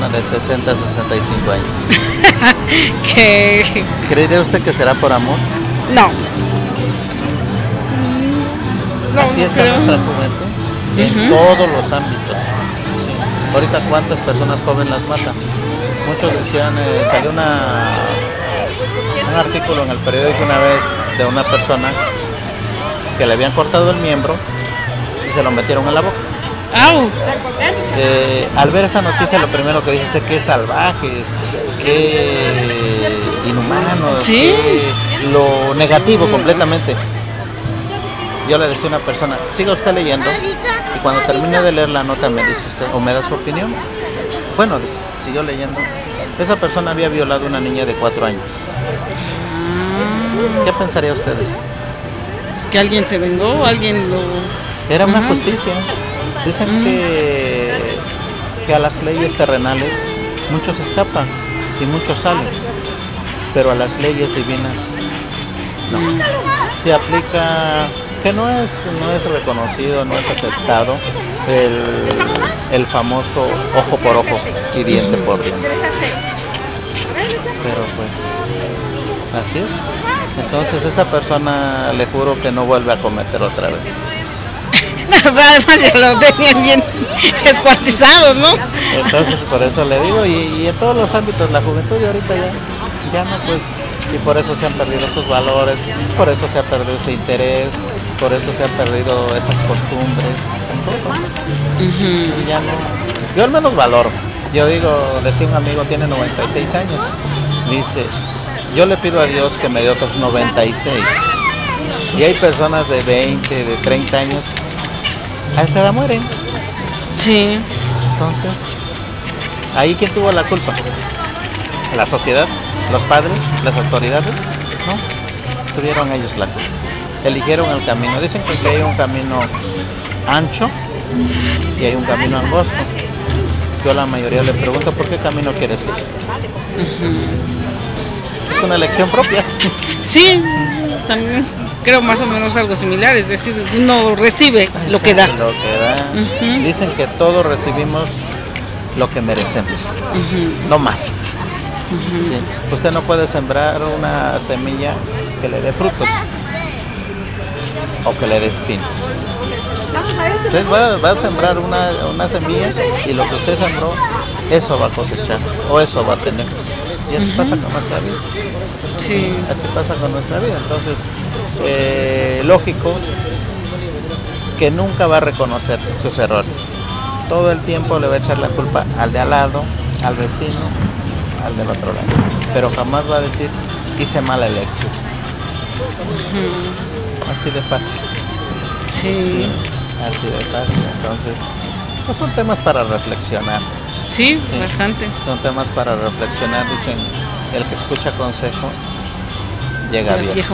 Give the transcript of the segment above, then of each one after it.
De 60 a 65 años. que ¿Cree usted que será por amor? no, no, Así no está creo. nuestra juventud, en Ujú. todos los ámbitos. Sí. Ahorita cuántas personas jóvenes las matan. Muchos decían, salió un artículo en el periódico una vez de una persona que le habían cortado el miembro y se lo metieron en la boca. Au. Al ver esa noticia, lo primero que dice usted, qué salvajes, qué inhumanos, Sí. qué lo negativo completamente. Yo le decía a una persona, siga usted leyendo y cuando termine de leer la nota me dice usted o me da su opinión. Bueno, dice, siguió leyendo. Esa persona había violado a una niña de 4 años. ¿Qué pensaría ustedes? Pues que alguien se vengó, alguien lo. Era una Ajá. justicia. Dicen que a las leyes terrenales muchos escapan y muchos salen, pero a las leyes divinas no. Se aplica que no es reconocido, no es aceptado el famoso ojo por ojo y diente por diente. Pero pues así es. Entonces esa persona le juro que no vuelve a cometer otra vez. Además ya lo tenían bien escuartizado, ¿no? Entonces por eso le digo, y en todos los ámbitos, la juventud de ahorita ya no pues, y por eso se han perdido esos valores, por eso se ha perdido ese interés, por eso se han perdido esas costumbres, en todo. Y ya no, yo al menos valoro. Yo digo, decía un amigo, tiene 96 años, dice, yo le pido a Dios que me dé otros 96. Y hay personas de 20, de 30 años, a esa edad mueren. Sí. Entonces, ahí quién tuvo la culpa, la sociedad, los padres, las autoridades, no, tuvieron ellos la culpa, eligieron el camino, dicen que hay un camino ancho y hay un camino angosto. Yo a la mayoría le pregunto, ¿por qué camino quieres ir? Es una elección propia. Sí, también creo más o menos algo similar, es decir, uno recibe lo que da. Lo que da, Ujú. dicen que todos recibimos lo que merecemos, no más. Sí. Usted no puede sembrar una semilla que le dé frutos o que le dé espinos. Usted va a sembrar una semilla y lo que usted sembró, eso va a cosechar o eso va a tener. Y así pasa con nuestra vida. Sí. Así pasa con nuestra vida. Entonces, lógico que nunca va a reconocer sus errores. Todo el tiempo le va a echar la culpa al de al lado, al vecino, al del otro lado. Pero jamás va a decir, hice mala elección. Así de fácil. Sí, Sí, así de fácil. Entonces, pues son temas para reflexionar. sí, Sí, bastante. son temas para reflexionar. Dicen, el que escucha consejo llega Ya viejo. viejo.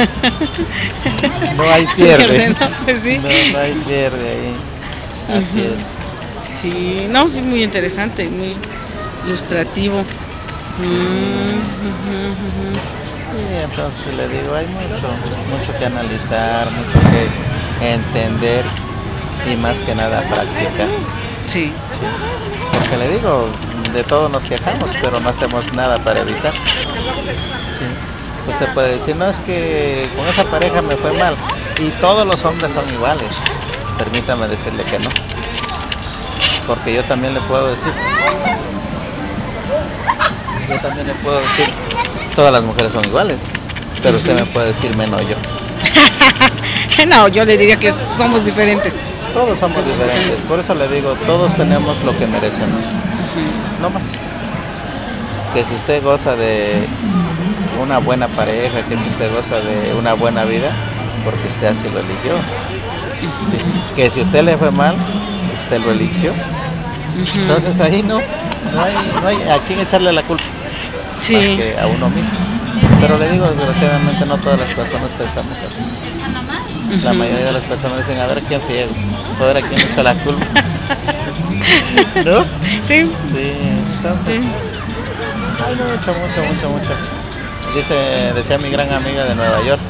No hay pierde. Pierde, ¿no? Pues sí. No hay pierde ahí. Así es. Sí, no, sí, muy interesante, muy ilustrativo. Sí. Ujú. Sí, entonces le digo, hay mucho que analizar, mucho que entender y más que nada practicar. Sí. Sí. Porque le digo, de todo nos quejamos, pero no hacemos nada para evitar. Sí. Usted puede decir, no, es que con esa pareja me fue mal. Y todos los hombres son iguales. Permítame decirle que no. Porque yo también le puedo decir, todas las mujeres son iguales. Pero usted me puede decir menos yo. No, yo le diría que somos diferentes. Todos somos Somos diferentes. diferentes. Por eso le digo, todos tenemos lo que merecemos. No más. Que si usted goza de una buena pareja, que si usted goza de una buena vida, porque usted así lo eligió. Sí. Que si usted le fue mal, usted lo eligió. Entonces ahí no hay a quién echarle la culpa, más Sí. que a uno mismo. Pero le digo, desgraciadamente no todas las personas pensamos así. La mayoría de las personas dicen, a ver a quién friego, a ver a quién le echo la culpa. ¿No? Sí. Sí, entonces Sí. hay mucho. Decía mi gran amiga de Nueva York,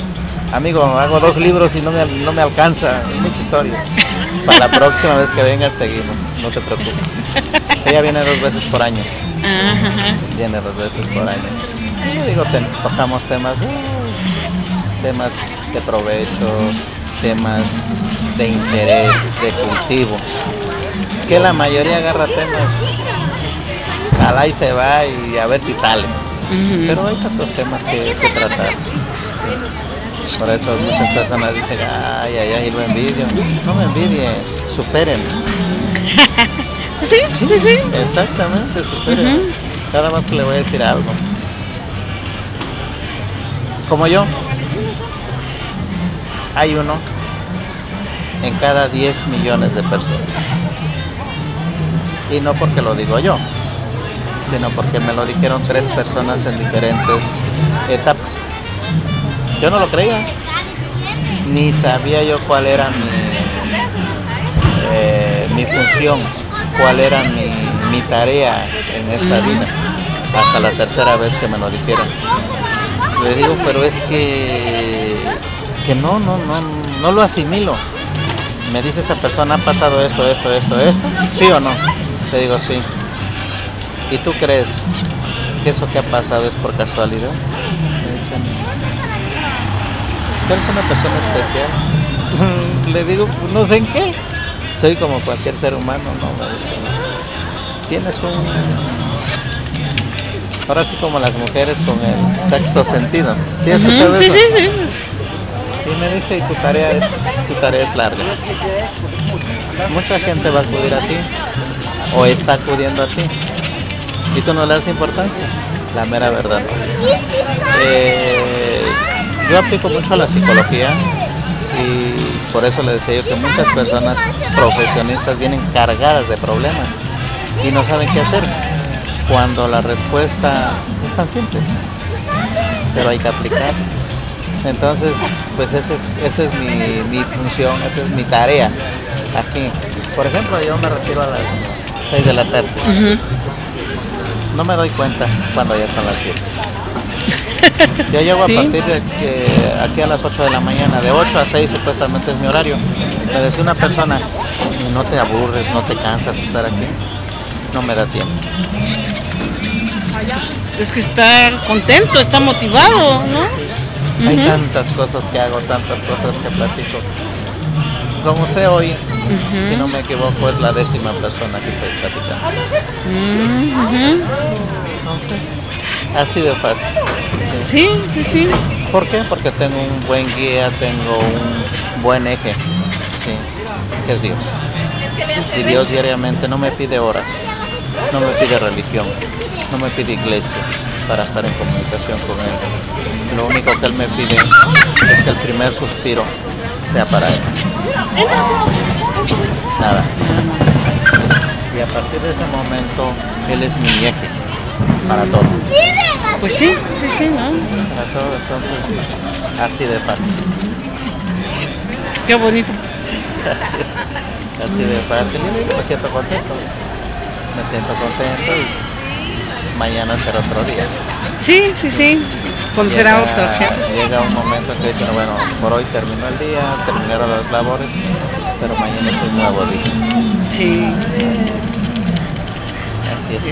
amigo, hago 2 libros y no me alcanza, mucha historia. Para la próxima vez que vengas seguimos, no te preocupes. Ella viene 2 veces por año. Ajá. Viene 2 veces por año. Y le digo, tocamos temas de provecho, temas de interés, de cultivo. Que la mayoría agarra temas, jala y se va y a ver si sale. Pero hay tantos temas que tratar. Sí. Por eso muchas personas dicen, ay, ay, ay, lo envidio. No me envidie, supérenme. Sí, Sí, sí, sí. exactamente, supérenme. Nada más que le voy a decir algo. Como yo, hay uno en cada 10 millones de personas. Y no porque lo digo yo, sino porque me lo dijeron 3 personas en diferentes etapas. Yo no lo creía, ni sabía yo cuál era mi función, cuál era mi tarea en esta vida, hasta la tercera vez que me lo dijeron. Le digo, pero es que no lo asimilo. Me dice esa persona, ha pasado esto, ¿sí o no? Le digo, sí. ¿Y tú crees que eso que ha pasado es por casualidad? Me dicen, tú eres una persona especial. Le digo, pues no sé en qué. Soy como cualquier ser humano, no me dicen. Tienes ahora sí como las mujeres con el sexto sentido. ¿Sí has escuchado Sí, eso? sí, sí. Y me dice, y tu tarea es larga. Mucha gente va a acudir a ti o está acudiendo a ti y tú no le das importancia. La mera verdad no. Yo aplico mucho a la psicología y por eso le decía yo que muchas personas profesionistas vienen cargadas de problemas y no saben qué hacer cuando la respuesta es tan simple, pero hay que aplicar. Entonces, pues esa es mi función, esa es mi tarea aquí. Por ejemplo, yo me retiro a las 6 de la tarde. No me doy cuenta cuando ya son las 7. Yo llego a Sí. partir de aquí a las 8 de la mañana, de 8 a 6 supuestamente es mi horario. Me decía una persona, ¿y no te aburres, no te cansas de estar aquí? No me da tiempo. Es que está contento, está motivado, ¿no? Hay tantas cosas que hago, tantas cosas que platico. Con usted hoy, si no me equivoco, es la 10ª persona que estoy platicando. Entonces, así de fácil. Sí. Sí, sí, sí. ¿Por qué? Porque tengo un buen guía, tengo un buen eje, sí, que es Dios. Y Dios diariamente no me pide horas, no me pide religión, no me pide iglesia para estar en comunicación con Él. Lo único que Él me pide es que el primer suspiro sea para Él. Nada más. Y a partir de ese momento, Él es mi eje para todo. Pues sí, sí, sí, ¿no? Para todo, entonces, así de fácil. Qué bonito. Gracias. Así de fácil. Y digo, me siento contento. Me siento contento y mañana será otro día. Sí, sí, sí. Conocerá a otras gentes. Llega un momento en que dice, bueno, por hoy terminó el día, terminaron las labores, pero mañana es un nuevo día. Sí. Así es.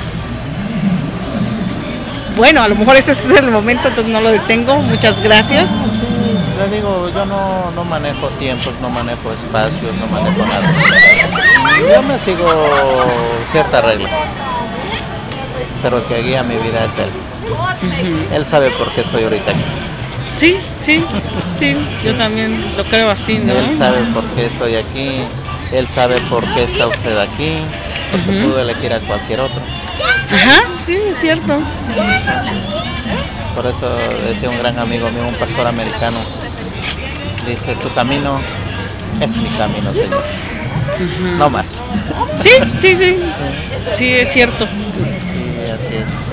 Bueno, a lo mejor ese es el momento, entonces no lo detengo. Muchas gracias. Sí, le digo, yo no manejo tiempos, no manejo espacios, no manejo nada. Yo me sigo ciertas reglas, pero el que guía mi vida es él. Él sabe por qué estoy ahorita aquí. Sí, sí, sí. Yo Sí. también lo creo así, ¿no? Él sabe por qué estoy aquí, él sabe por qué está usted aquí, porque pudo elegir a cualquier otro. Ajá, sí, es cierto. Entonces, por eso decía un gran amigo mío, un pastor americano, dice, tu camino es mi camino, Señor. No más. Sí, sí, sí. Sí, es cierto. Sí, así es.